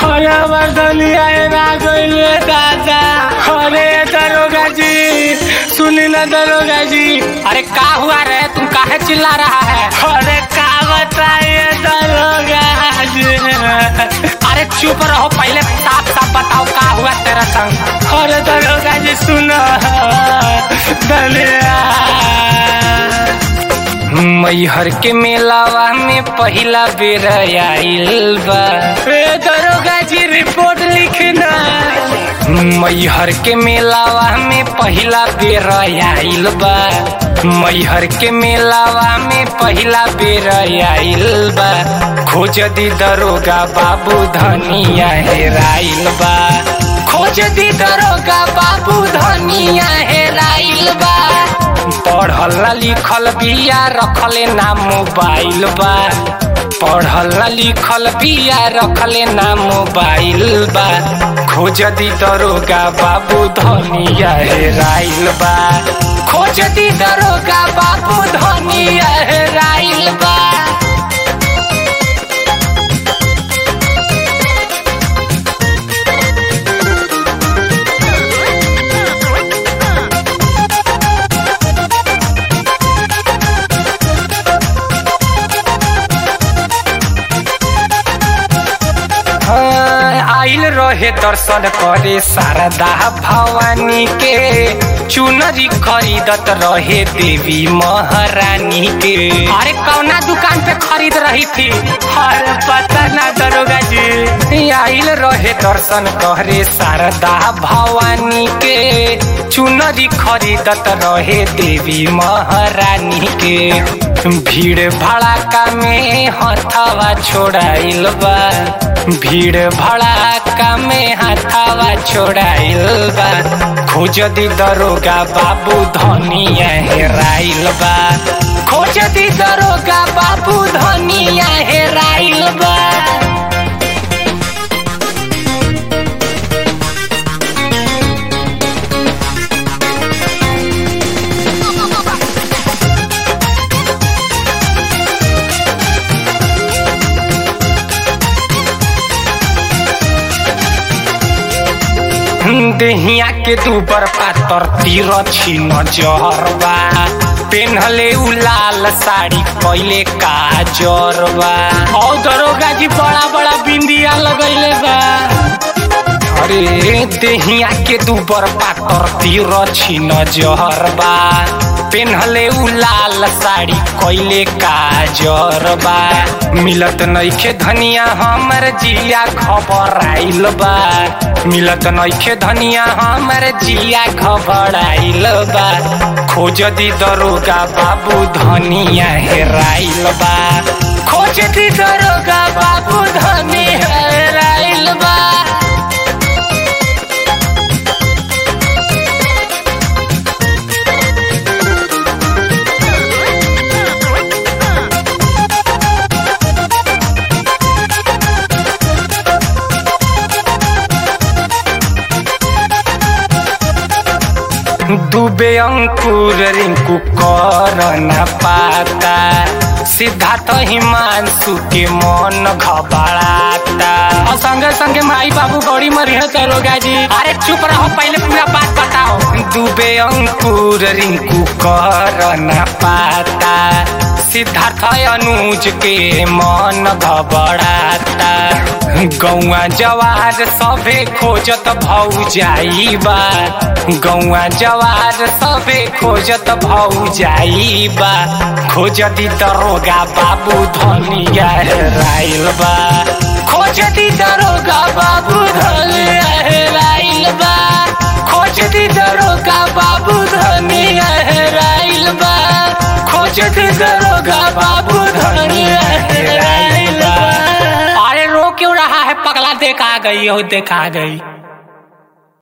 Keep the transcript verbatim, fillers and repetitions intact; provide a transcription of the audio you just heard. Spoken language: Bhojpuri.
अरे बर्दलिया ना गइले दादा। अरे दरोगा जी सुनी ना दरोगा जी। अरे का हुआ रे, तुम काहे चिल्ला रहा है? अरे का बताइए दरोगा जी। अरे चुप रहो, पहले साफ साफ बताओ का हुआ तेरा संग। अरे दरोगा जी सुनो दलिया। मैहर के मेलावा में पहिला बेर आइल बा। ए दरोगा जी रिपोर्ट लिखना। मैहर के मेलावा में पहिला बेर आइल बा। मैहर के मेलावा में पहिला बेर आइल बा। खोज दी दरोगा बाबू धनिया हेराइल बा। खोज दी दरोगा बाबू धनिया हेराइल बा। पढ़ल लिखल बिया रखले ना मोबाइल बा। पढ़ल लिखल बिया रखले ना मोबाइल बा। खोज दी दरोगा बाबू धनिया हेराइल बा। खोज दी दरोगा बाबू धनिया हेराइल बा। आइल रहे दर्शन करे शारदा भवानी के। चुनरी खरीदत रहे देवी महारानी के। अरे कौना दुकान पे खरीद रही थी? अरे पता ना दरोगा जी। आइल रहे दर्शन करे शारदा भवानी के। चुनरी खरीदत रहे देवी महारानी के। भीड़ भड़ाका में हथवा छोड़ाइल बा। भीड़ भड़ाका में हथवा छोड़ाइल बा। खोज दी दरोगा बाबू धनिया हेराइल बा। खोज दी दरोगा बाबू धनिया हेराइल बा। देहिया के दूबर पातर तीर छीन जहरबा। पेन्हले उ लाल साड़ी कैले काजरबा। और दरोगा जी बड़ा बड़ा बिंदिया लगैले बा। अरे देहिया के दूबर पातर तीर छीन जहरबा। पेन्हले उ लाल साड़ी कैले काजरबा। मिलत नइखे धनिया हमर जिया घबराइल बा। मिलत नइखे धनिया हमर जिया घबराइल बा। खोज दी दरोगा बाबू धनिया हेराइल बा। खोज दी दरोगा बाबू धनिया हेराइल बा। डूबे अंकुर रिंकू कर न पाता। सिद्धार्थ हिमांशु के मन घबराता। और संगे संगे माई बाबू गौरी मरी है दरोगा जी। अरे चुप रहो, पहले पूरा बात बताओ। डूबे अंकुर रिंकू कर न पाता। सिद्धार्थ अनुज के मन घबराता। गौआ जवार सभे खोजत भौजाइबा। गौआ जवार सभे खोजत भौजाइबा। खोज दी दरोगा बाबू धनिया हेराइल बा। खोज दी दरोगा बाबू धनिया हेराइल बा। खोज दी दरोगा बाबू धनिया हेराइल बा। खोज दी दरोगा बाबू धनिया हेराइल बा। अरे रो क्यों रहा है पगला? देखा गई हो देखा गई।